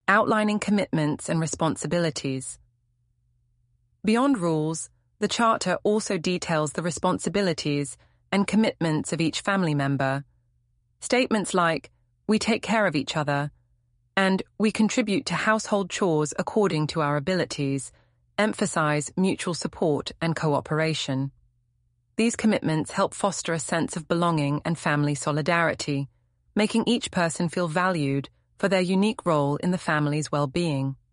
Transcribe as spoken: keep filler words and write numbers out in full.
outlining commitments and responsibilities. Beyond rules, the Charter also details the responsibilities and commitments of each family member. Statements like, "We take care of each other," and "We contribute to household chores according to our abilities," emphasize mutual support and cooperation. These commitments help foster a sense of belonging and family solidarity, making each person feel valued for their unique role in the family's well-being.